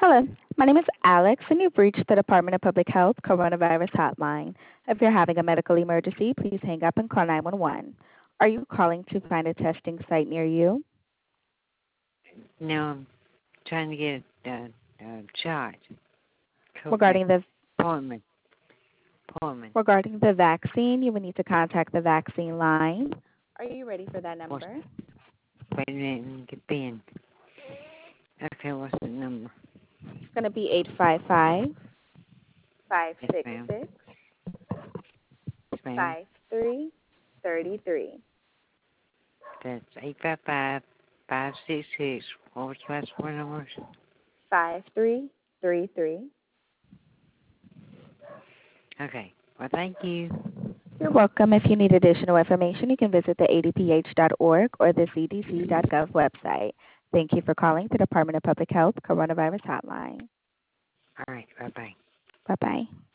Hello, my name is Alex, and you've reached the Department of Public Health Coronavirus Hotline. If you're having a medical emergency, please hang up and call 911. Are you calling to find a testing site near you? No, I'm trying to get a shot. COVID Regarding the appointment. Appointment. regarding the vaccine, you will need to contact the vaccine line. Are you ready for that What's, number? wait a minute, let me get pen. Okay, what's the number? It's going to be 855 five Yes, six ma'am. six Yes, ma'am. 5333. That's 855-566. What was the last four numbers? 5333. Okay. Well, thank you. You're welcome. If you need additional information, you can visit the adph.org or the cdc.gov website. Thank you for calling the Department of Public Health Coronavirus Hotline. All right. Bye-bye. Bye-bye.